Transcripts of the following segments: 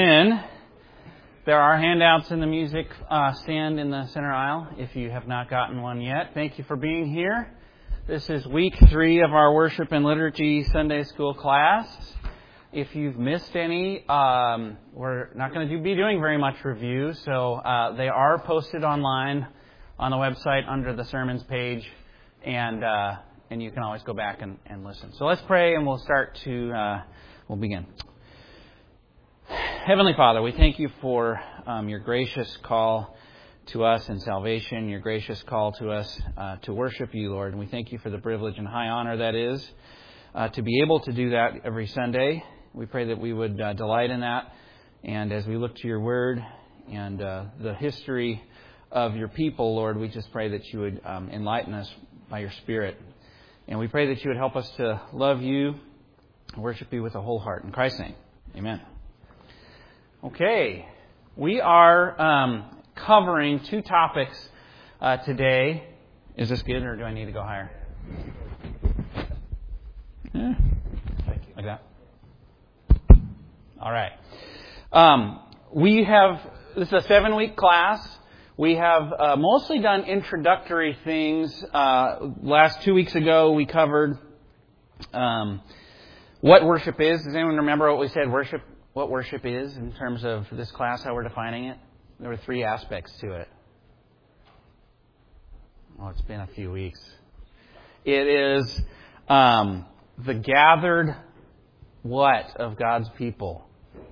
There are handouts in the music stand in the center aisle if you have not gotten one yet. Thank you for being here. This is week 3 of our Worship and Liturgy Sunday School class. If you've missed any, we're not going to be doing very much review, so they are posted online on the website under the sermons page, and you can always go back and listen. So let's pray, and we'll begin. Heavenly Father, we thank you for your gracious call to us in salvation, your gracious call to us to worship you, Lord. And we thank you for the privilege and high honor that is to be able to do that every Sunday. We pray that we would delight in that. And as we look to your word and the history of your people, Lord, we just pray that you would enlighten us by your Spirit. And we pray that you would help us to love you and worship you with a whole heart. In Christ's name, amen. Okay, we are covering 2 topics today. Is this good, or do I need to go higher? Yeah. Like that? All right. This is a 7-week class. We have mostly done introductory things. Last 2 weeks ago, we covered what worship is. Does anyone remember what we said what worship is in terms of this class, how we're defining it? There were 3 aspects to it. Oh, it's been a few weeks. It is the gathered what of God's people?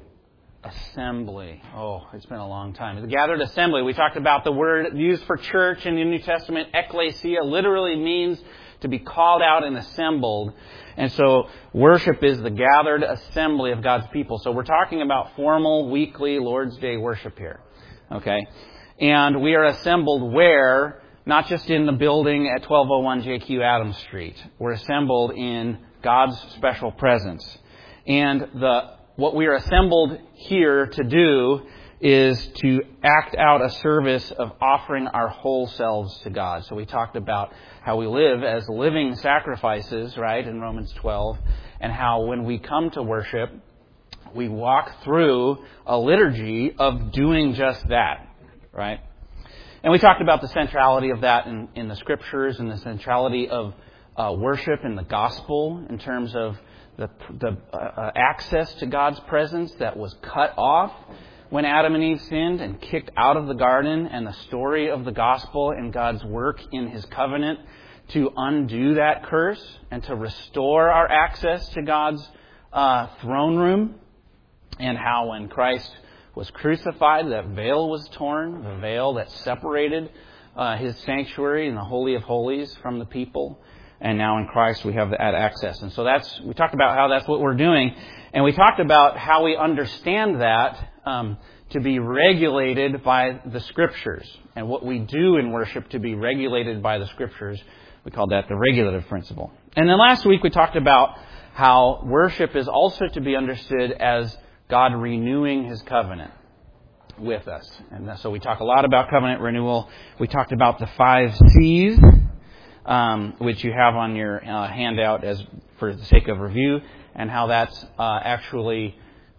Assembly. Oh, it's been a long time. The gathered assembly. We talked about the word used for church in the New Testament, ekklesia, literally means to be called out and assembled. And so worship is the gathered assembly of God's people. So we're talking about formal, weekly Lord's Day worship here. Okay? And we are assembled where? Not just in the building at 1201 JQ Adams Street. We're assembled in God's special presence. And what we are assembled here to do is to act out a service of offering our whole selves to God. So we talked about how we live as living sacrifices, right, in Romans 12, and how when we come to worship, we walk through a liturgy of doing just that, right? And we talked about the centrality of that in the Scriptures and the centrality of worship in the gospel in terms of the access to God's presence that was cut off when Adam and Eve sinned and kicked out of the garden, and the story of the gospel and God's work in His covenant to undo that curse and to restore our access to God's throne room, and how when Christ was crucified, that veil was torn, the veil that separated His sanctuary and the Holy of Holies from the people. And now in Christ we have that access. And so we talked about how that's what we're doing. And we talked about how we understand that to be regulated by the Scriptures. And what we do in worship to be regulated by the Scriptures, we call that the regulative principle. And then last week we talked about how worship is also to be understood as God renewing His covenant with us. And so we talk a lot about covenant renewal. We talked about the 5 C's. Which you have on your handout for the sake of review, and how that's actually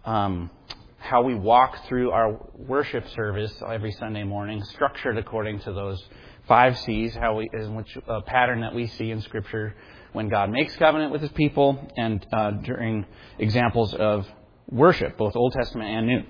how we walk through our worship service every Sunday morning, structured according to those 5 C's, which a pattern that we see in Scripture when God makes covenant with His people and during examples of worship, both Old Testament and New.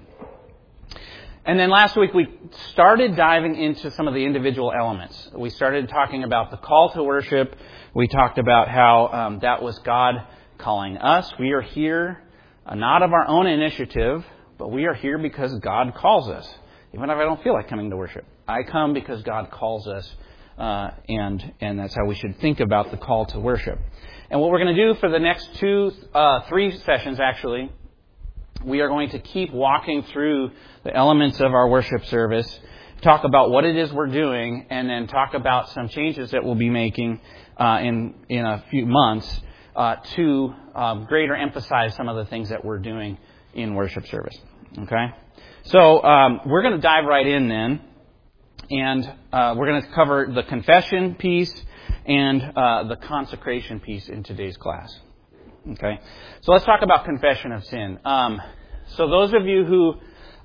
And then last week we started diving into some of the individual elements. We started talking about the call to worship. We talked about how that was God calling us. We are here not of our own initiative, but we are here because God calls us. Even if I don't feel like coming to worship, I come because God calls us, and that's how we should think about the call to worship. And what we're going to do for the next 3 sessions, actually, we are going to keep walking through the elements of our worship service, talk about what it is we're doing, and then talk about some changes that we'll be making in a few months to greater emphasize some of the things that we're doing in worship service. Okay? So we're going to dive right in then, and we're going to cover the confession piece and the consecration piece in today's class. Okay, so let's talk about confession of sin. So those of you who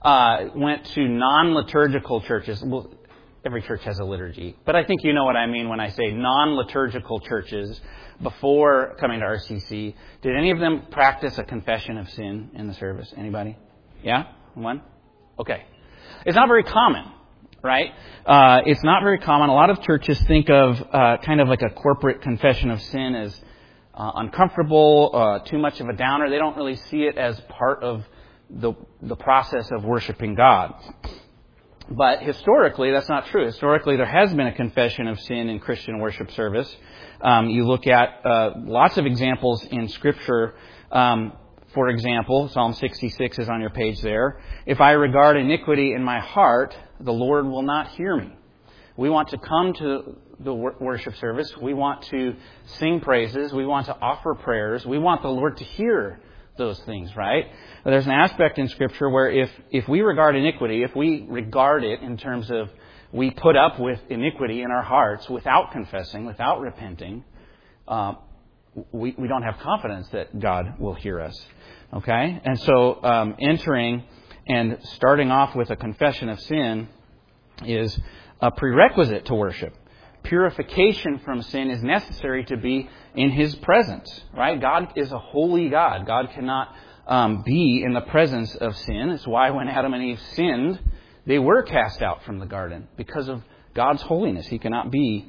went to non-liturgical churches, well, every church has a liturgy, but I think you know what I mean when I say non-liturgical churches before coming to RCC, did any of them practice a confession of sin in the service? Anybody? Yeah? One? Okay. It's not very common, right? It's not very common. A lot of churches think of kind of like a corporate confession of sin as uncomfortable, too much of a downer. They don't really see it as part of the process of worshiping God. But historically, that's not true. Historically, there has been a confession of sin in Christian worship service. You look at lots of examples in Scripture. For example, Psalm 66 is on your page there. If I regard iniquity in my heart, the Lord will not hear me. We want to come to the worship service. We want to sing praises. We want to offer prayers. We want the Lord to hear those things, right? But there's an aspect in Scripture where if we regard iniquity, if we regard it in terms of we put up with iniquity in our hearts without confessing, without repenting, we don't have confidence that God will hear us. Okay? And so entering and starting off with a confession of sin is a prerequisite to worship. Purification from sin is necessary to be in His presence, right? God is a holy God. God cannot be in the presence of sin. It's why when Adam and Eve sinned, they were cast out from the garden because of God's holiness. He cannot be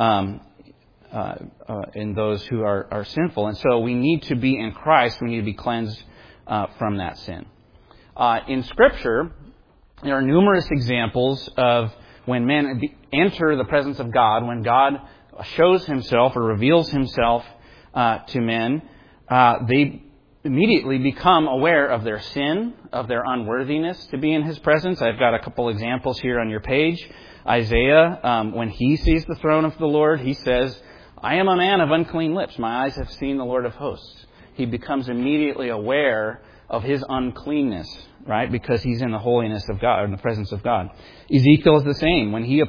in those who are sinful. And so we need to be in Christ. We need to be cleansed from that sin. In Scripture, there are numerous examples of when men enter the presence of God, when God shows Himself or reveals Himself to men, they immediately become aware of their sin, of their unworthiness to be in His presence. I've got a couple examples here on your page. Isaiah, when he sees the throne of the Lord, he says, I am a man of unclean lips. My eyes have seen the Lord of hosts. He becomes immediately aware of his uncleanness, right? Because he's in the holiness of God, or in the presence of God. Ezekiel is the same. When he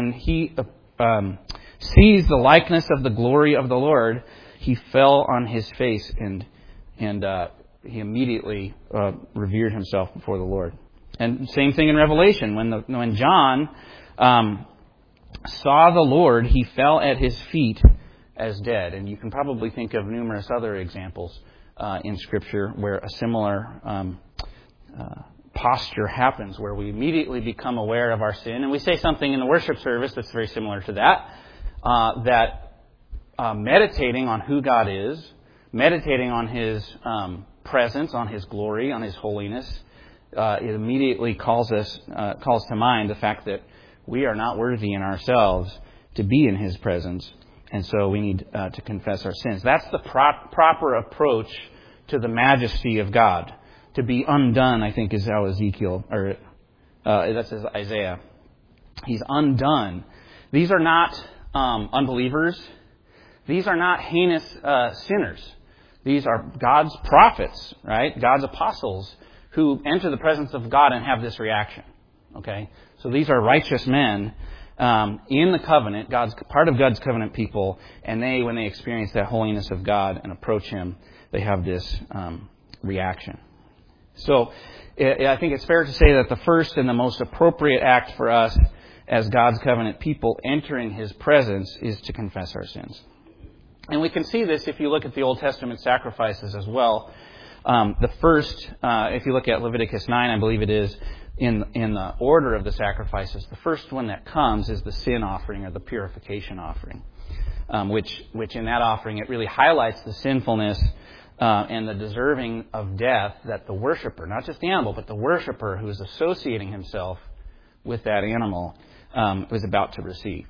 sees the likeness of the glory of the Lord, he fell on his face and he immediately revered himself before the Lord. And same thing in Revelation. When John saw the Lord, he fell at His feet as dead. And you can probably think of numerous other examples in Scripture where a similar posture happens, where we immediately become aware of our sin. And we say something in the worship service that's very similar to that, meditating on who God is, meditating on His presence, on His glory, on His holiness, it immediately calls to mind the fact that we are not worthy in ourselves to be in His presence. And so we need to confess our sins. That's the proper approach to the majesty of God. To be undone, I think, is how that's Isaiah. He's undone. These are not unbelievers. These are not heinous sinners. These are God's prophets, right? God's apostles who enter the presence of God and have this reaction. Okay? So these are righteous men in the covenant, part of God's covenant people, and when they experience that holiness of God and approach Him, they have this reaction. So I think it's fair to say that the first and the most appropriate act for us as God's covenant people entering His presence is to confess our sins. And we can see this if you look at the Old Testament sacrifices as well. The first, if you look at Leviticus 9, I believe it is, in the order of the sacrifices, the first one that comes is the sin offering or the purification offering, which in that offering it really highlights the sinfulness and the deserving of death that the worshiper, not just the animal, but the worshiper who is associating himself with that animal was about to receive.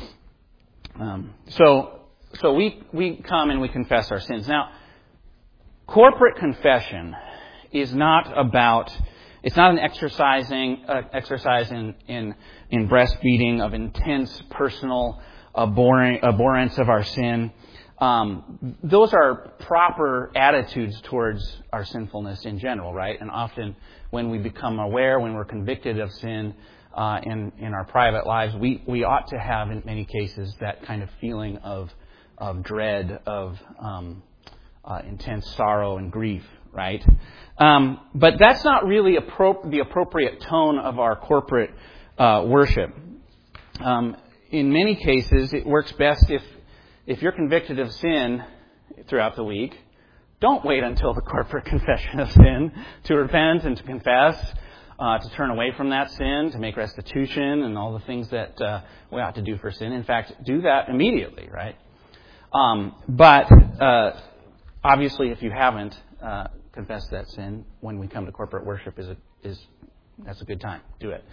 So we come and we confess our sins. Now, corporate confession is not about. It's not an exercise in breastfeeding of intense personal abhorrence of our sin. Those are proper attitudes towards our sinfulness in general, right? And often when we become aware, when we're convicted of sin in our private lives, we ought to have, in many cases, that kind of feeling of dread, of intense sorrow and grief, right? But that's not really the appropriate tone of our corporate worship. In many cases, it works best if you're convicted of sin throughout the week, don't wait until the corporate confession of sin to repent and to confess, to turn away from that sin, to make restitution and all the things that we ought to do for sin. In fact, do that immediately, right? But obviously, if you haven't confessed that sin, when we come to corporate worship, that's a good time. Do it.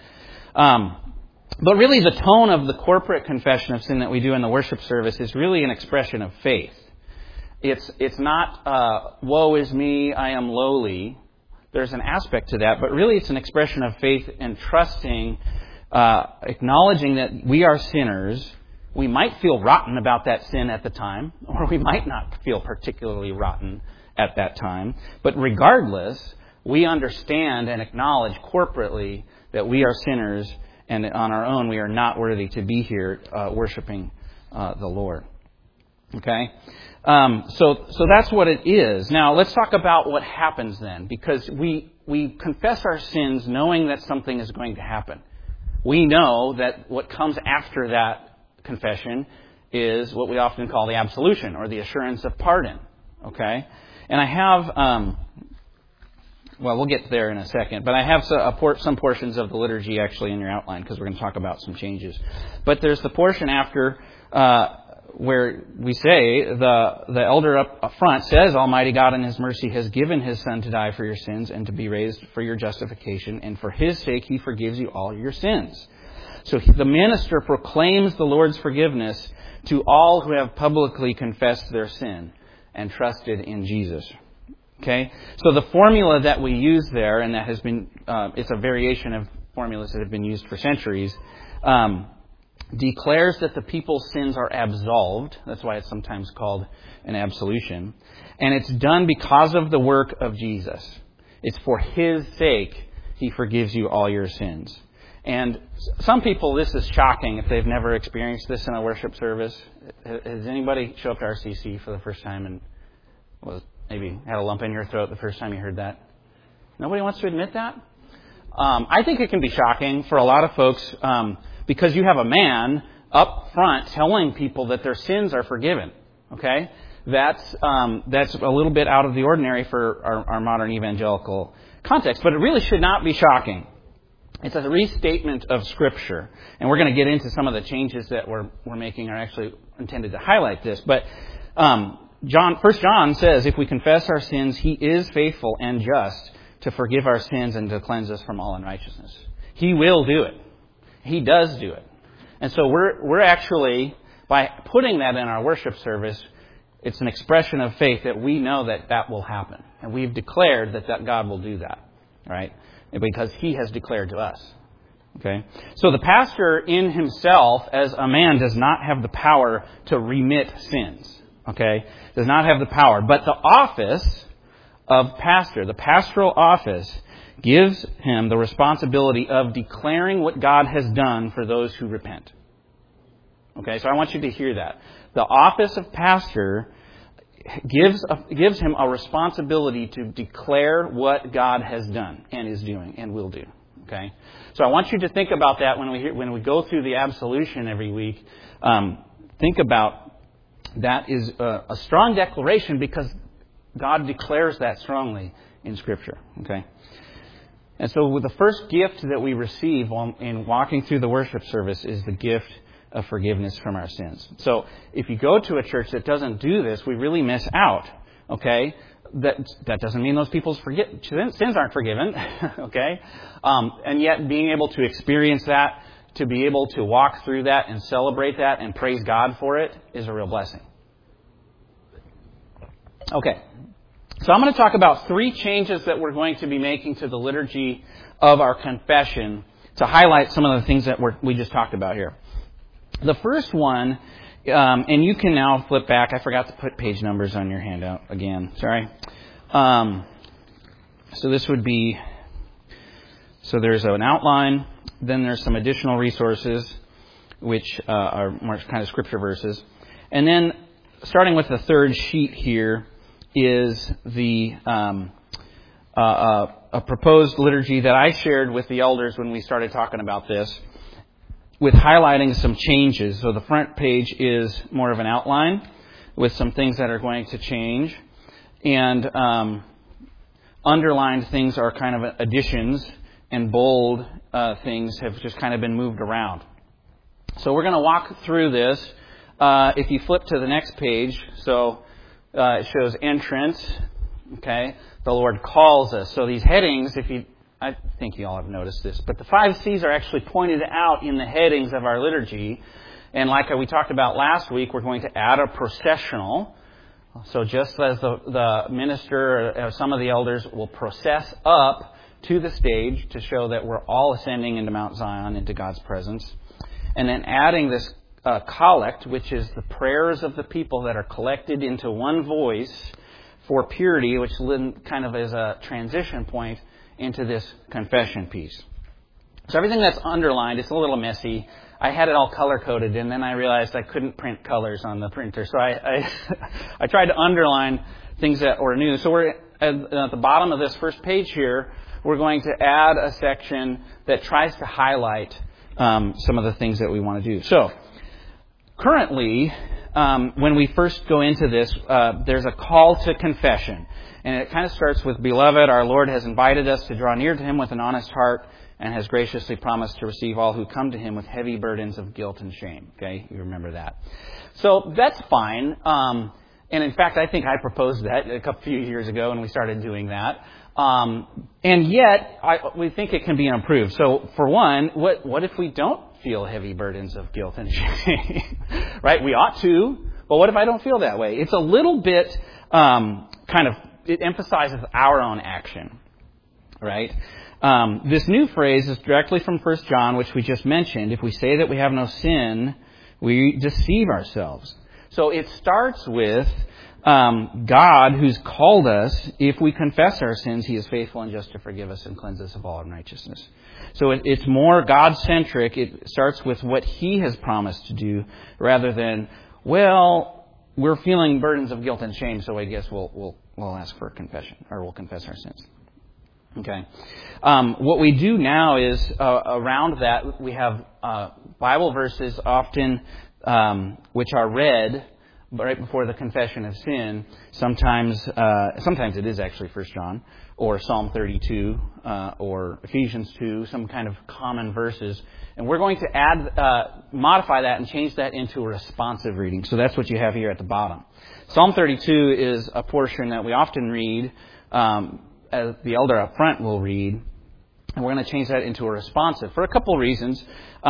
But really, the tone of the corporate confession of sin that we do in the worship service is really an expression of faith. It's not, woe is me, I am lowly. There's an aspect to that, but really it's an expression of faith and trusting, acknowledging that we are sinners. We might feel rotten about that sin at the time, or we might not feel particularly rotten at that time. But regardless, we understand and acknowledge corporately that we are sinners, and that on our own we are not worthy to be here worshiping the Lord. Okay? So that's what it is. Now, let's talk about what happens then, because we confess our sins knowing that something is going to happen. We know that what comes after that confession is what we often call the absolution, or the assurance of pardon. Okay? And I have, we'll get there in a second, but I have some portions of the liturgy actually in your outline, because we're going to talk about some changes. But there's the portion after where we say, the elder up front says, Almighty God in His mercy has given His Son to die for your sins and to be raised for your justification, and for His sake He forgives you all your sins. So the minister proclaims the Lord's forgiveness to all who have publicly confessed their sin and trusted in Jesus. Okay? So the formula that we use there, and that has been, it's a variation of formulas that have been used for centuries, declares that the people's sins are absolved. That's why it's sometimes called an absolution. And it's done because of the work of Jesus. It's for His sake He forgives you all your sins. And some people, this is shocking if they've never experienced this in a worship service. Has anybody show up to RCC for the first time and maybe had a lump in your throat the first time you heard that? Nobody wants to admit that? I think it can be shocking for a lot of folks because you have a man up front telling people that their sins are forgiven. Okay? That's a little bit out of the ordinary for our modern evangelical context, but it really should not be shocking. It's a restatement of Scripture, and we're going to get into some of the changes that we're making are actually intended to highlight this. But 1 John says, if we confess our sins, He is faithful and just to forgive our sins and to cleanse us from all unrighteousness. He will do it. He does do it. And so we're actually, by putting that in our worship service, it's an expression of faith that we know that will happen. And we've declared that God will do that, right? Because He has declared to us. Okay? So the pastor in himself, as a man, does not have the power to remit sins. Okay? Does not have the power. But the office of pastor, the pastoral office, gives him the responsibility of declaring what God has done for those who repent. Okay? So I want you to hear that. The office of pastor gives him a responsibility to declare what God has done and is doing and will do. Okay, so I want you to think about that when we go through the absolution every week. Think about that is a strong declaration because God declares that strongly in Scripture. Okay, and so the first gift that we receive in walking through the worship service is the gift of forgiveness from our sins. So if you go to a church that doesn't do this, we really miss out. Okay? That doesn't mean those people's sins aren't forgiven. Okay? And yet being able to experience that, to be able to walk through that and celebrate that and praise God for it is a real blessing. Okay. So I'm going to talk about 3 changes that we're going to be making to the liturgy of our confession to highlight some of the things that we just talked about here. The first one, and you can now flip back. I forgot to put page numbers on your handout again. Sorry. So this would be, so there's an outline. Then there's some additional resources, which are more kind of scripture verses. And then starting with the third sheet here is the a proposed liturgy that I shared with the elders when we started talking about this, with highlighting some changes. So the front page is more of an outline with some things that are going to change. And underlined things are kind of additions, and bold things have just kind of been moved around. So we're going to walk through this. If you flip to the next page, so it shows entrance. Okay, the Lord calls us. So these headings, I think you all have noticed this, but the 5 C's are actually pointed out in the headings of our liturgy. And like we talked about last week, we're going to add a processional. So just as the minister or some of the elders will process up to the stage to show that we're all ascending into Mount Zion, into God's presence. And then adding this collect, which is the prayers of the people that are collected into one voice for purity, which kind of is a transition point into this confession piece. So everything that's underlined, it's a little messy. I had it all color-coded, and then I realized I couldn't print colors on the printer. So I tried to underline things that were new. So we're at the bottom of this first page here, we're going to add a section that tries to highlight some of the things that we want to do. So currently, when we first go into this, there's a call to confession. And it kind of starts with, "Beloved, our Lord has invited us to draw near to Him with an honest heart and has graciously promised to receive all who come to Him with heavy burdens of guilt and shame." Okay, you remember that. So that's fine. And in fact, I think I proposed that a few years ago when we started doing that. And yet, we think it can be improved. So for one, what if we don't feel heavy burdens of guilt and shame? Right? We ought to. But what if I don't feel that way? It's a little bit it emphasizes our own action. Right? This new phrase is directly from 1 John, which we just mentioned. If we say that we have no sin, we deceive ourselves. So it starts with God, who's called us. If we confess our sins, He is faithful and just to forgive us and cleanse us of all unrighteousness. So it's more God-centric. It starts with what He has promised to do, rather than, well, we're feeling burdens of guilt and shame, so I guess we'll ask for a confession, or we'll confess our sins. Okay. What we do now is, around that, we have Bible verses often which are read right before the confession of sin. Sometimes it is actually 1 John, or Psalm 32, or Ephesians 2, some kind of common verses. And we're going to modify that and change that into a responsive reading. So that's what you have here at the bottom. Psalm 32 is a portion that we often read, as the elder up front will read, and we're going to change that into a responsive for a couple of reasons.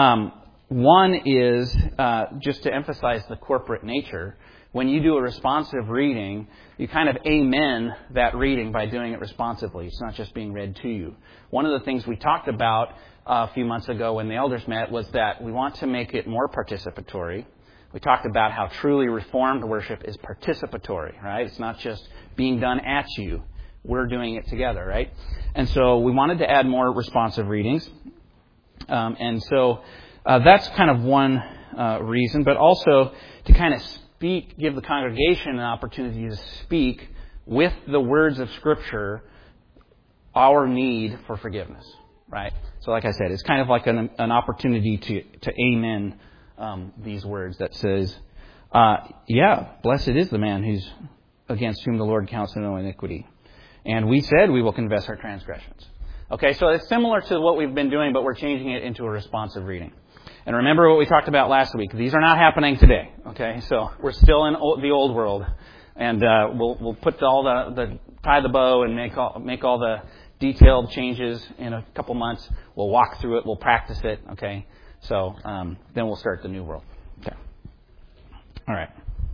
One is just to emphasize the corporate nature. When you do a responsive reading, you kind of amen that reading by doing it responsively. It's not just being read to you. One of the things we talked about a few months ago when the elders met was that we want to make it more participatory. We talked about how truly Reformed worship is participatory, right? It's not just being done at you. We're doing it together, right? And so we wanted to add more responsive readings. And so that's kind of one reason, but also to kind of give the congregation an opportunity to speak with the words of Scripture our need for forgiveness, right? So like I said, it's kind of like an opportunity to amen these words that says, blessed is the man who's against whom the Lord counts no iniquity. And we said we will confess our transgressions. Okay, so it's similar to what we've been doing, but we're changing it into a responsive reading. And remember what we talked about last week. These are not happening today. Okay, so we're still in the old world, and we'll put all the tie the bow and make all the detailed changes in a couple months. We'll walk through it. We'll practice it. Okay, so then we'll start the new world. Okay, all right.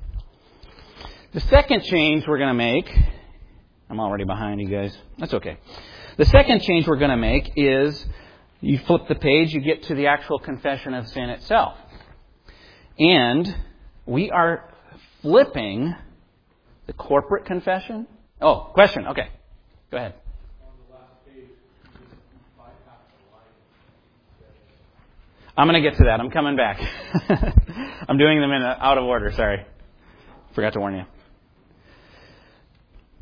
The second change we're going to make. I'm already behind you guys. That's okay. The second change we're going to make is you flip the page, you get to the actual confession of sin itself. And we are flipping the corporate confession. Oh, question. Okay. Go ahead. On the last page, bypass the line. I'm going to get to that. I'm coming back. I'm doing them out of order. Sorry. Forgot to warn you.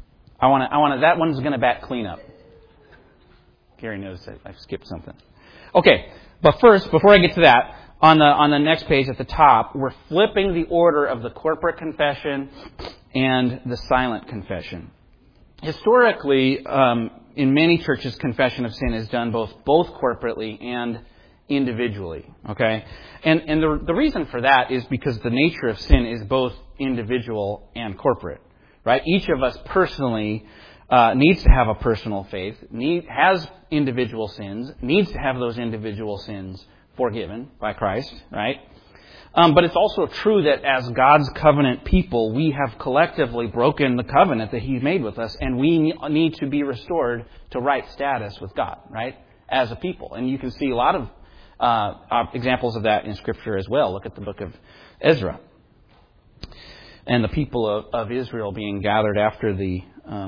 that one's going to bat cleanup. Gary knows that I've skipped something. Okay, but first, before I get to that, on the next page at the top, we're flipping the order of the corporate confession and the silent confession. Historically, in many churches, confession of sin is done both corporately and individually. Okay, and the reason for that is because the nature of sin is both individual and corporate. Right? Each of us personally needs to have a personal faith, has individual sins, needs to have those individual sins forgiven by Christ, right? But it's also true that as God's covenant people, we have collectively broken the covenant that He's made with us, and we need to be restored to right status with God, right? As a people. And you can see a lot of examples of that in Scripture as well. Look at the book of Ezra. And the people of Israel being gathered after the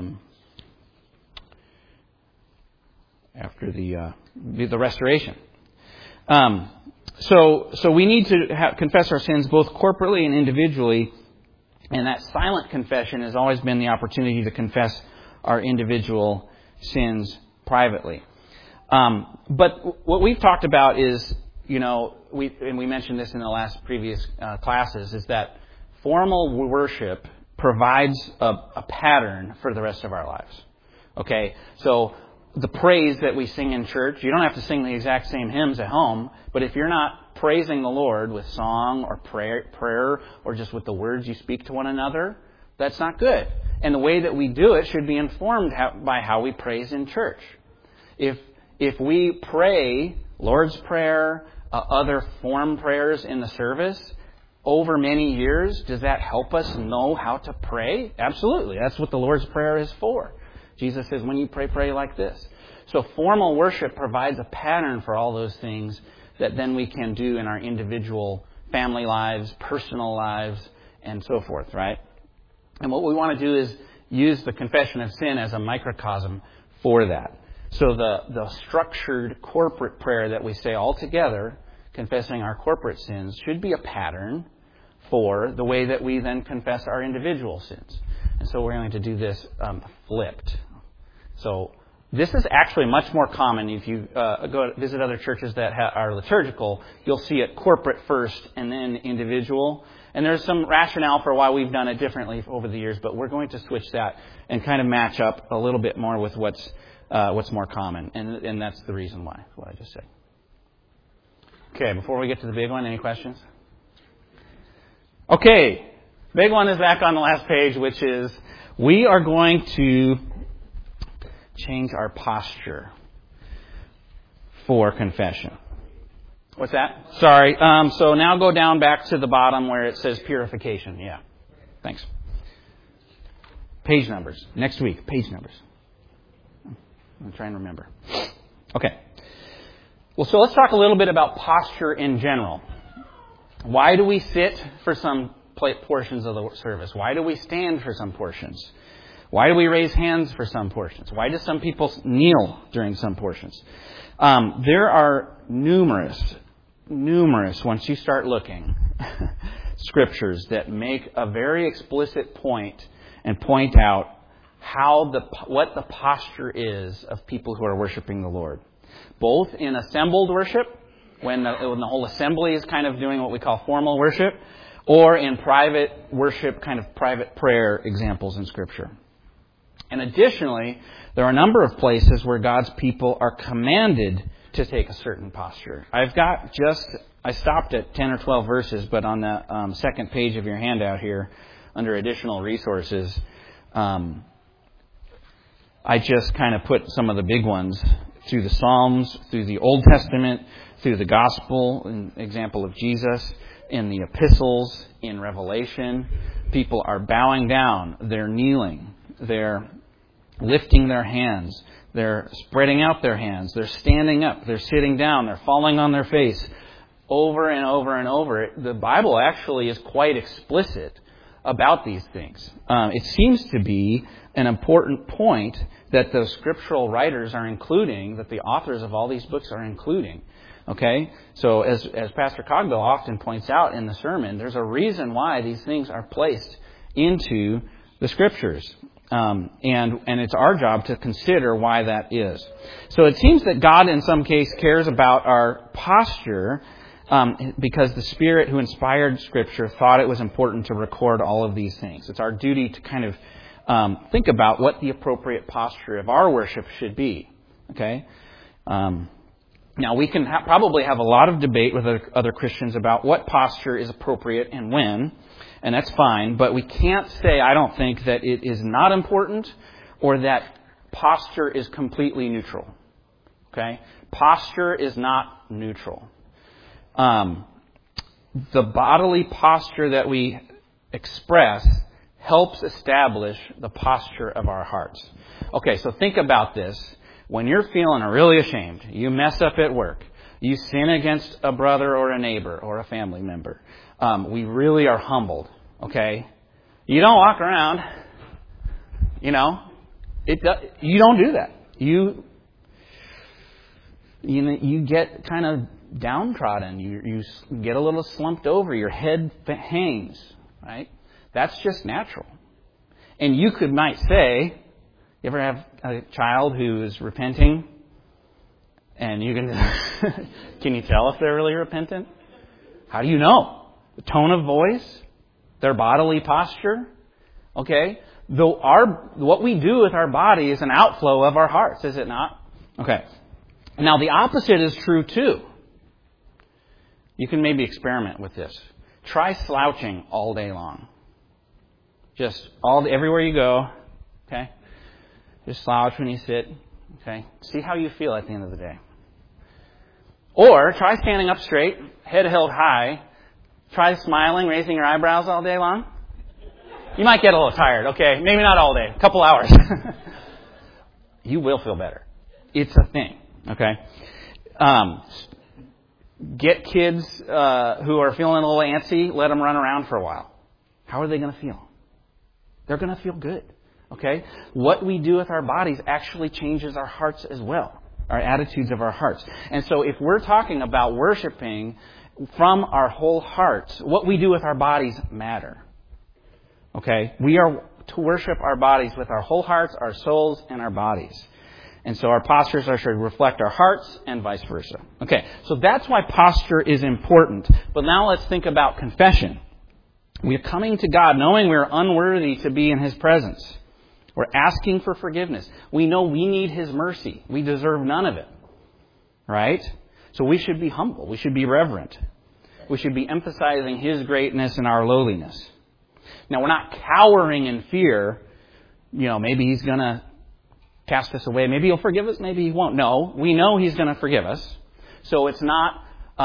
restoration. So we need to confess our sins both corporately and individually, and that silent confession has always been the opportunity to confess our individual sins privately. But what we've talked about is, we mentioned this in the last previous classes, is that formal worship provides a pattern for the rest of our lives. Okay, so the praise that we sing in church, you don't have to sing the exact same hymns at home, but if you're not praising the Lord with song or prayer or just with the words you speak to one another, that's not good. And the way that we do it should be informed by how we praise in church. If we pray Lord's Prayer, other form prayers in the service over many years, does that help us know how to pray? Absolutely. That's what the Lord's Prayer is for. Jesus says, when you pray, pray like this. So formal worship provides a pattern for all those things that then we can do in our individual family lives, personal lives, and so forth, right? And what we want to do is use the confession of sin as a microcosm for that. So the structured corporate prayer that we say all together, confessing our corporate sins, should be a pattern for the way that we then confess our individual sins. And so we're going to do this flipped. So this is actually much more common. If you go visit other churches that are liturgical, you'll see it corporate first and then individual. And there's some rationale for why we've done it differently over the years, but we're going to switch that and kind of match up a little bit more with what's more common. And that's the reason why, what I just said. Okay, before we get to the big one, any questions? Okay, big one is back on the last page, which is we are going to change our posture for confession. What's that? Sorry. So now go down back to the bottom where it says purification. Yeah. Thanks. Page numbers. Next week, page numbers. I'm trying to remember. Okay. Well, so let's talk a little bit about posture in general. Why do we sit for some portions of the service? Why do we stand for some portions? Why do we raise hands for some portions? Why do some people kneel during some portions? There are numerous, once you start looking, scriptures that make a very explicit point and point out what the posture is of people who are worshiping the Lord. Both in assembled worship, when the whole assembly is kind of doing what we call formal worship, or in private worship, kind of private prayer examples in Scripture. And additionally, there are a number of places where God's people are commanded to take a certain posture. I stopped at 10 or 12 verses, but on the second page of your handout here, under additional resources, I just kind of put some of the big ones through the Psalms, through the Old Testament, through the Gospel, an example of Jesus, in the epistles, in Revelation. People are bowing down, they're kneeling, they're lifting their hands, they're spreading out their hands, they're standing up, they're sitting down, they're falling on their face, over and over and over. The Bible actually is quite explicit about these things. It seems to be an important point that those scriptural writers are including, that the authors of all these books are including. Okay? So as Pastor Cogdell often points out in the sermon, there's a reason why these things are placed into the scriptures. And it's our job to consider why that is. So it seems that God in some case cares about our posture because the Spirit who inspired Scripture thought it was important to record all of these things. It's our duty to kind of think about what the appropriate posture of our worship should be. Okay? Now, we can probably have a lot of debate with other Christians about what posture is appropriate and when, and that's fine, but we can't say, I don't think, that it is not important or that posture is completely neutral. Okay? Posture is not neutral. The bodily posture that we express helps establish the posture of our hearts. Okay, so think about this. When you're feeling really ashamed, you mess up at work, you sin against a brother or a neighbor or a family member, we really are humbled, okay? You don't walk around, you don't do that. You get kind of downtrodden. You get a little slumped over. Your head hangs, right? That's just natural. And you might say, you ever have a child who is repenting and you can you tell if they're really repentant? How do you know? The tone of voice, their bodily posture, okay? Though what we do with our body is an outflow of our hearts, is it not? Okay. Now the opposite is true too. You can maybe experiment with this. Try slouching all day long. Just everywhere you go, okay? Just slouch when you sit, okay? See how you feel at the end of the day. Or try standing up straight, head held high. Try smiling, raising your eyebrows all day long. You might get a little tired, okay? Maybe not all day, a couple hours. You will feel better. It's a thing, okay? Get kids who are feeling a little antsy, let them run around for a while. How are they going to feel? They're going to feel good. Okay? What we do with our bodies actually changes our hearts as well, our attitudes of our hearts. And so if we're talking about worshiping from our whole hearts, what we do with our bodies matter. Okay? We are to worship our bodies with our whole hearts, our souls, and our bodies. And so our postures should reflect our hearts and vice versa. Okay, so that's why posture is important. But now let's think about confession. We're coming to God knowing we're unworthy to be in His presence. We're asking for forgiveness. We know we need His mercy. We deserve none of it. Right? So we should be humble. We should be reverent. We should be emphasizing His greatness and our lowliness. Now, we're not cowering in fear. Maybe He's going to cast us away. Maybe He'll forgive us. Maybe He won't. No, we know He's going to forgive us. So it's not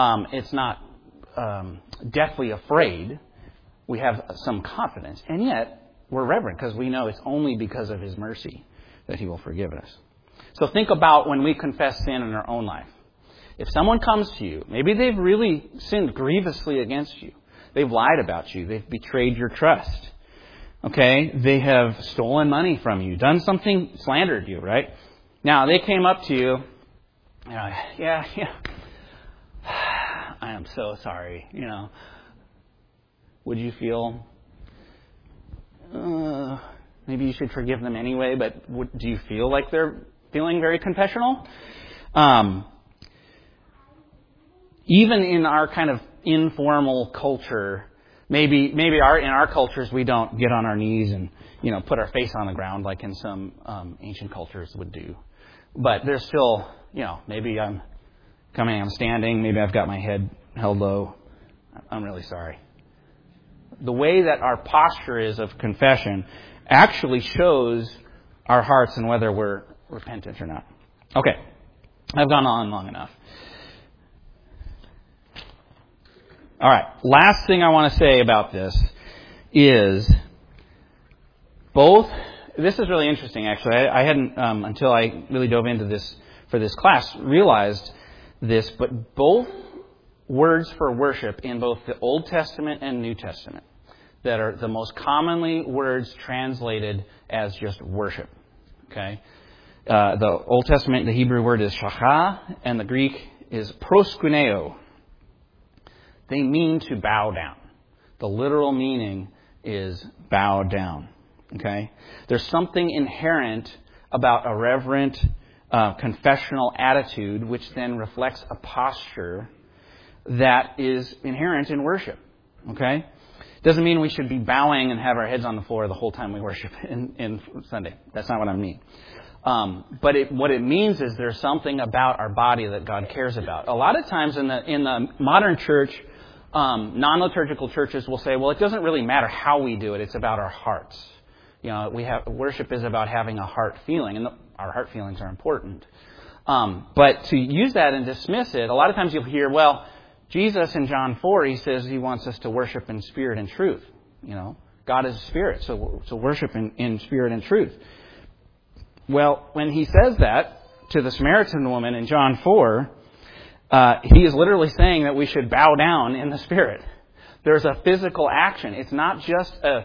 deathly afraid. We have some confidence. And yet, we're reverent because we know it's only because of His mercy that He will forgive us. So think about when we confess sin in our own life. If someone comes to you, maybe they've really sinned grievously against you. They've lied about you. They've betrayed your trust. Okay? They have stolen money from you, done something, slandered you, right? Now, they came up to you, yeah, I am so sorry, Would you feel, maybe you should forgive them anyway, but do you feel like they're feeling very confessional? Even in our kind of informal culture, maybe in our cultures we don't get on our knees and put our face on the ground like in some ancient cultures would do. But there's still, maybe I'm standing, maybe I've got my head held low. I'm really sorry. The way that our posture is of confession actually shows our hearts and whether we're repentant or not. Okay, I've gone on long enough. All right, last thing I want to say about this is this is really interesting actually. I hadn't, until I really dove into this for this class, realized this, but both words for worship in both the Old Testament and New Testament that are the most commonly words translated as just worship. Okay? The Old Testament, the Hebrew word is shachah, and the Greek is proskuneo. They mean to bow down. The literal meaning is bow down. Okay? There's something inherent about a reverent confessional attitude, which then reflects a posture that is inherent in worship. Okay? Doesn't mean we should be bowing and have our heads on the floor the whole time we worship in Sunday. That's not what I mean. But what it means is there's something about our body that God cares about. A lot of times in the modern church, non-liturgical churches will say, well, it doesn't really matter how we do it. It's about our hearts. Worship is about having a heart feeling, and our heart feelings are important. But to use that and dismiss it, a lot of times you'll hear, well, Jesus in John 4, he says he wants us to worship in spirit and truth. God is a spirit, so worship in spirit and truth. Well, when he says that to the Samaritan woman in John 4, he is literally saying that we should bow down in the spirit. There's a physical action. It's not just a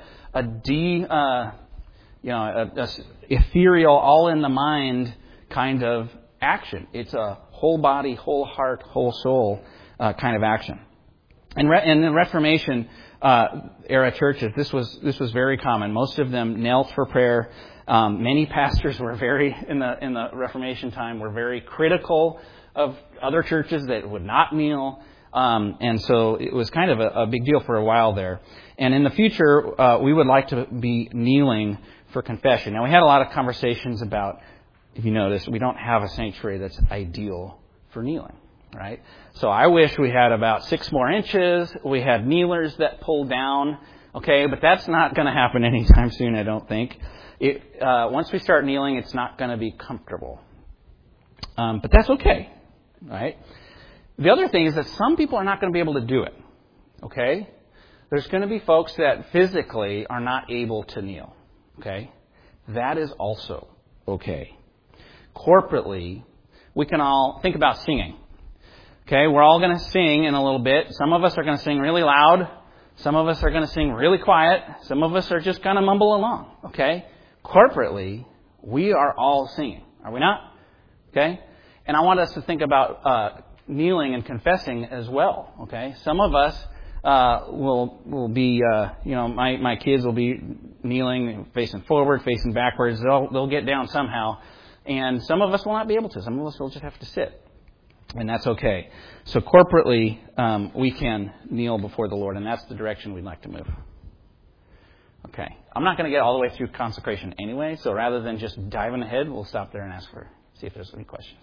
ethereal, all in the mind kind of action. It's a whole body, whole heart, whole soul kind of action. And in the Reformation era churches, this was very common. Most of them knelt for prayer. Many pastors were in the Reformation time were very critical of other churches that would not kneel. And so it was kind of a big deal for a while there. And in the future, we would like to be kneeling for confession. Now, we had a lot of conversations about, if you notice, we don't have a sanctuary that's ideal for kneeling, right? So I wish we had about 6 more inches. We had kneelers that pull down, okay? But that's not going to happen anytime soon, I don't think. Once we start kneeling, it's not going to be comfortable. But that's okay, right? The other thing is that some people are not going to be able to do it, okay? There's going to be folks that physically are not able to kneel, okay? That is also okay. Corporately, we can all think about singing, okay? We're all going to sing in a little bit. Some of us are going to sing really loud. Some of us are going to sing really quiet. Some of us are just going to mumble along, okay? Corporately, we are all singing, are we not? Okay? And I want us to think about kneeling and confessing as well, okay? Some of us will be, my kids will be kneeling, facing forward, facing backwards. They'll get down somehow. And some of us will not be able to. Some of us will just have to sit. And that's okay. So corporately, we can kneel before the Lord, and that's the direction we'd like to move. Okay. I'm not going to get all the way through consecration anyway, so rather than just diving ahead, we'll stop there and see if there's any questions.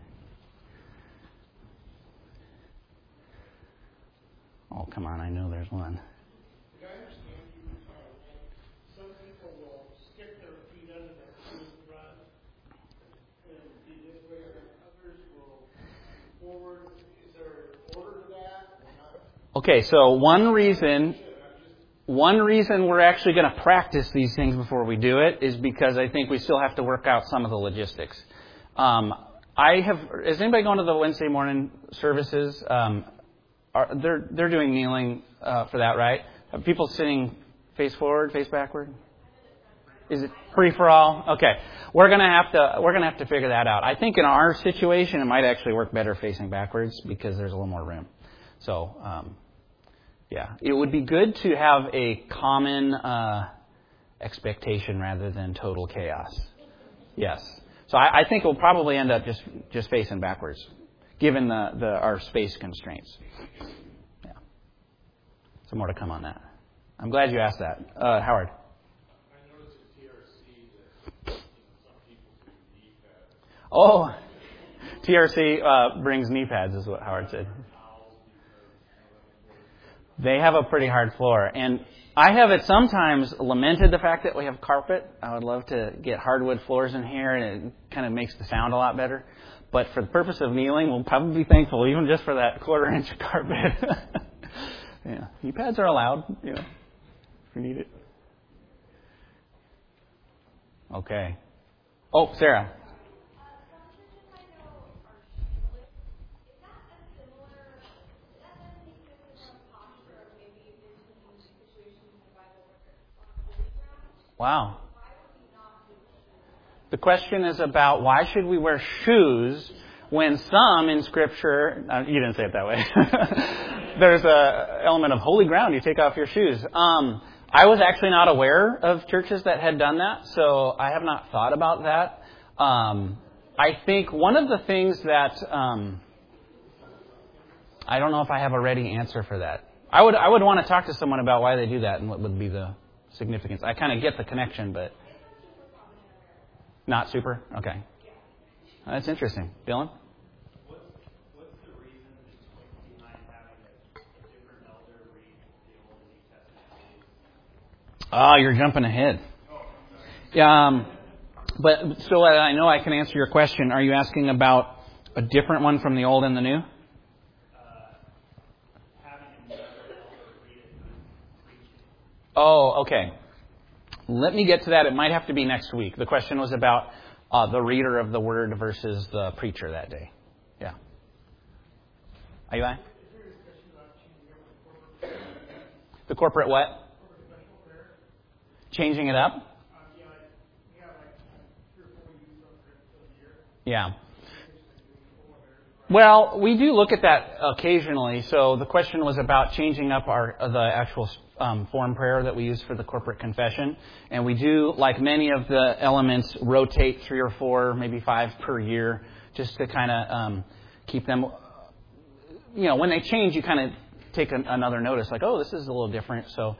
Oh, come on, I know there's one. Did I understand you? Some people will stick their feet under their front and be this way, and others will forward. Is there an order to that or not? Okay, so one reason we're actually going to practice these things before we do it is because I think we still have to work out some of the logistics. Is anybody going to the Wednesday morning services? They're doing kneeling for that, right? Are people sitting face forward, face backward? Is it free for all? Okay, we're gonna have to figure that out. I think in our situation, it might actually work better facing backwards because there's a little more room. So, yeah, it would be good to have a common expectation rather than total chaos. Yes. So I think we'll probably end up just facing backwards, given our space constraints. Yeah. So more to come on that. I'm glad you asked that. Howard. I noticed at TRC that some people do knee pads. Oh, TRC brings knee pads, is what Howard said. They have a pretty hard floor. And I have at sometimes lamented the fact that we have carpet. I would love to get hardwood floors in here, and it kind of makes the sound a lot better. But for the purpose of kneeling, we'll probably be thankful even just for that 1/4 inch of carpet. Yeah, knee pads are allowed, if you need it. Okay. Oh, Sarah. Wow. The question is about why should we wear shoes when some in Scripture, you didn't say it that way, there's an element of holy ground, you take off your shoes. I was actually not aware of churches that had done that, so I have not thought about that. I think one of the things that I don't know if I have a ready answer for that. I would want to talk to someone about why they do that and what would be the significance. I kind of get the connection, but not super? Okay. That's interesting. Dylan? What's the reason behind having a different elder read the Old and New Testament? Oh, you're jumping ahead. Yeah, but so I know I can answer your question. Are you asking about a different one from the Old and the New? Having another elder read it and preach it. Oh, okay. Let me get to that. It might have to be next week. The question was about the reader of the word versus the preacher that day. Yeah. Are you on? The corporate what? Changing it up? Yeah. Well, we do look at that occasionally. So the question was about changing up the actual form prayer that we use for the corporate confession. And we do, like many of the elements, rotate 3 or 4, maybe 5 per year, just to kind of keep them. When they change, you kind of take another notice, like, oh, this is a little different. So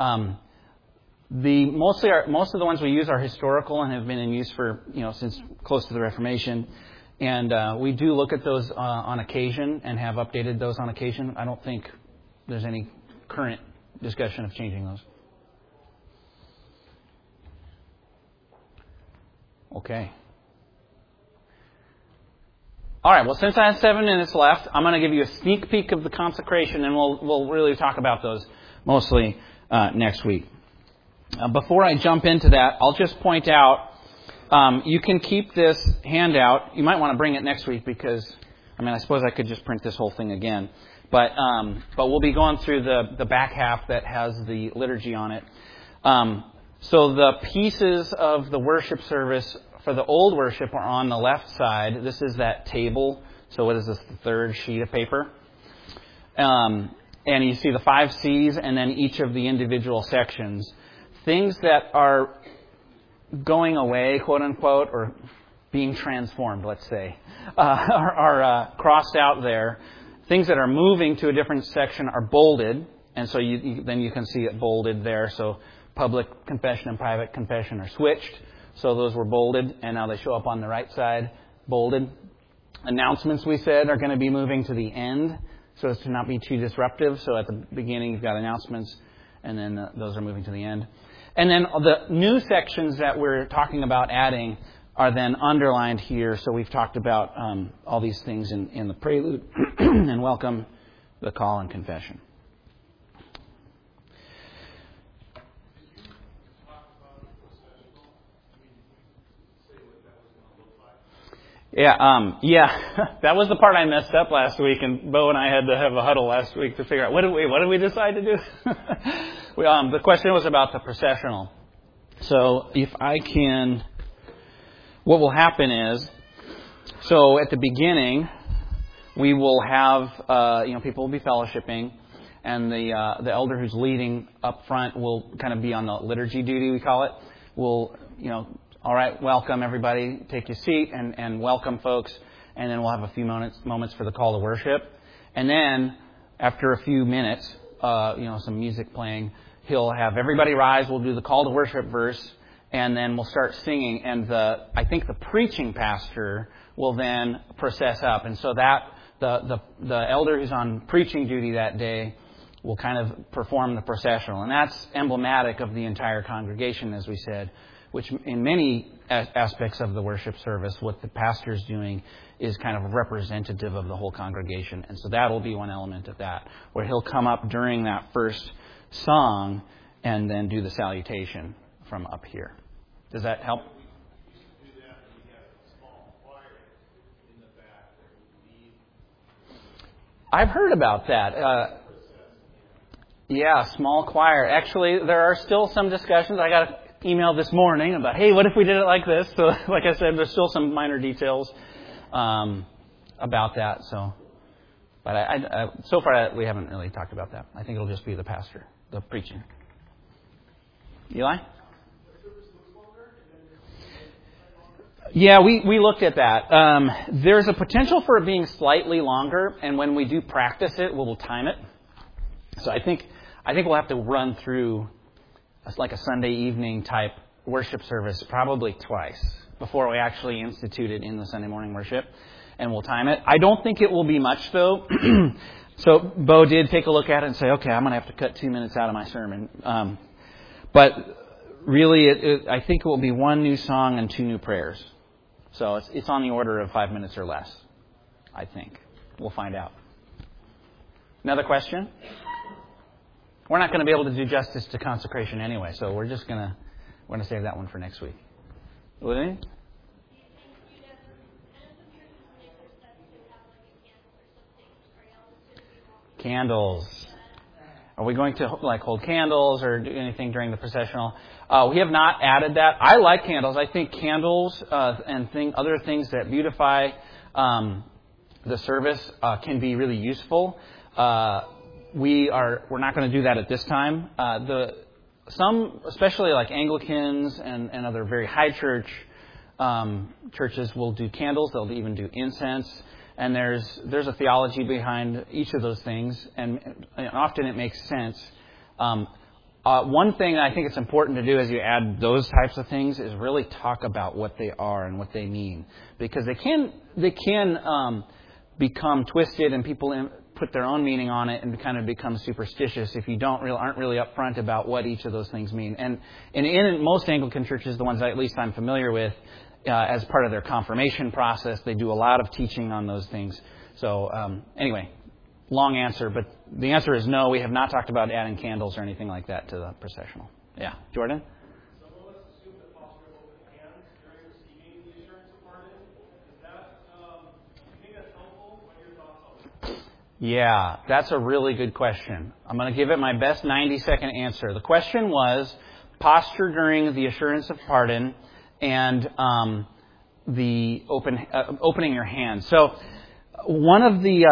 most of the ones we use are historical and have been in use for since close to the Reformation. And we do look at those on occasion and have updated those on occasion. I don't think there's any current discussion of changing those. Okay. All right. Well, since I have 7 minutes left, I'm going to give you a sneak peek of the consecration, and we'll really talk about those mostly next week. Before I jump into that, I'll just point out you can keep this handout. You might want to bring it next week because, I suppose I could just print this whole thing again. But we'll be going through the back half that has the liturgy on it. So the pieces of the worship service for the old worship are on the left side. This is that table. So what is this, the third sheet of paper? And you see the 5 C's and then each of the individual sections. Things that are going away, quote unquote, or being transformed, let's say, are crossed out there. Things that are moving to a different section are bolded, and so then you can see it bolded there. So public confession and private confession are switched. So those were bolded, and now they show up on the right side, bolded. Announcements, we said, are going to be moving to the end, so as to not be too disruptive. So at the beginning, you've got announcements, and then those are moving to the end. And then the new sections that we're talking about adding are then underlined here. So we've talked about all these things in the prelude and welcome, the call, and confession. Yeah, that was the part I messed up last week, and Bo and I had to have a huddle last week to figure out what did we decide to do. The question was about the processional. So if I can, what will happen is, so at the beginning, we will have people will be fellowshipping, and the elder who's leading up front will kind of be on the liturgy duty, we call it. Will all right, welcome everybody, take your seat and welcome folks, and then we'll have a few moments for the call to worship. And then after a few minutes, some music playing, he'll have everybody rise, we'll do the call to worship verse, and then we'll start singing. And I think the preaching pastor will then process up. And so that the elder who's on preaching duty that day will kind of perform the processional. And that's emblematic of the entire congregation, as we said, which in many aspects of the worship service, what the pastor's doing is kind of representative of the whole congregation. And so that will be one element of that, where he'll come up during that first song and then do the salutation from up here. Does that help? I've heard about that. Small choir. Actually, there are still some discussions. I got an email this morning about, hey, what if we did it like this? So, like I said, there's still some minor details about that. But I so far we haven't really talked about that. I think it'll just be the pastor, the preaching. Eli? Yeah, we looked at that. There's a potential for it being slightly longer, and when we do practice it, we'll time it. So I think we'll have to run through like a Sunday evening type worship service probably twice before we actually institute it in the Sunday morning worship, and we'll time it. I don't think it will be much, though. So Bo did take a look at it and say, okay, I'm going to have to cut 2 minutes out of my sermon. But really, I think it will be 1 new song and 2 new prayers. So it's on the order of 5 minutes or less, I think. We'll find out. Another question? We're not going to be able to do justice to consecration anyway, so we're going to save that one for next week. What do you think? Candles. Are we going to hold candles or do anything during the processional? We have not added that. I like candles. I think candles and other things that beautify the service can be really useful. We're not going to do that at this time. Some, especially like Anglicans and other very high church churches, will do candles. They'll even do incense. And there's a theology behind each of those things, and often it makes sense. One thing that I think it's important to do as you add those types of things is really talk about what they are and what they mean, because they can become twisted, and people put their own meaning on it and kind of become superstitious if you aren't really upfront about what each of those things mean. And in most Anglican churches, the ones that at least I'm familiar with, as part of their confirmation process, they do a lot of teaching on those things. So anyway, long answer, but the answer is no. We have not talked about adding candles or anything like that to the processional. Yeah, Jordan? So will let's assume the posture of open hands during receiving the assurance of pardon. Is that, you think that's helpful? What are your thoughts on it? Yeah, that's a really good question. I'm going to give it my best 90-second answer. The question was posture during the assurance of pardon and the opening your hands. So one of the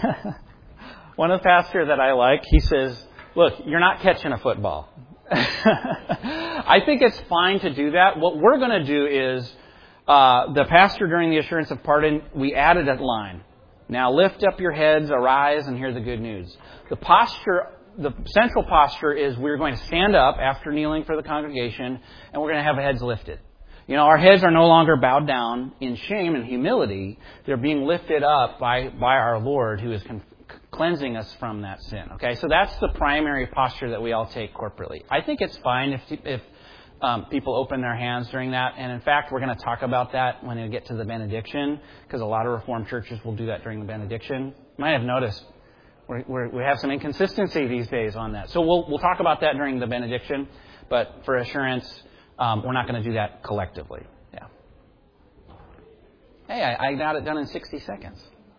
pastor that I like, he says, "Look, you're not catching a football." I think it's fine to do that. What we're going to do is the pastor during the assurance of pardon, we added a line. Now lift up your heads, arise, and hear the good news. The central posture is we're going to stand up after kneeling for the congregation, and we're going to have heads lifted. You know, our heads are no longer bowed down in shame and humility. They're being lifted up by our Lord, who is cleansing us from that sin. Okay, so that's the primary posture that we all take corporately. I think it's fine if people open their hands during that. And in fact, we're going to talk about that when we get to the benediction, because a lot of Reformed churches will do that during the benediction. You might have noticed we have some inconsistency these days on that. So we'll talk about that during the benediction. But for assurance, we're not going to do that collectively. Yeah. Hey, I got it done in 60 seconds.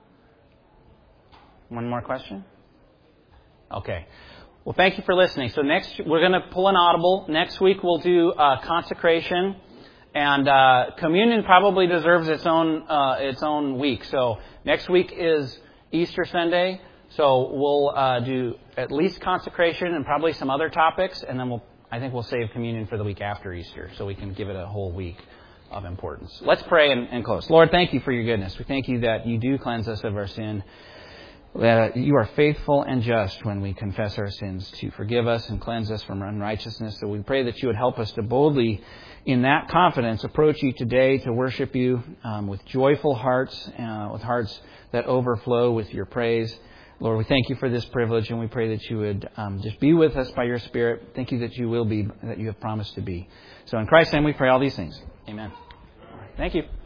One more question? Okay. Well, thank you for listening. So next, we're going to pull an audible. Next week, we'll do consecration. And communion probably deserves its own week. So next week is Easter Sunday. So we'll do at least consecration and probably some other topics. And then I think we'll save communion for the week after Easter, so we can give it a whole week of importance. Let's pray and close. Lord, thank you for your goodness. We thank you that you do cleanse us of our sin, that you are faithful and just when we confess our sins to forgive us and cleanse us from unrighteousness. So we pray that you would help us to boldly, in that confidence, approach you today to worship you with joyful hearts, with hearts that overflow with your praise. Lord, we thank you for this privilege, and we pray that you would just be with us by your Spirit. Thank you that you will be, that you have promised to be. So in Christ's name we pray all these things. Amen. Thank you.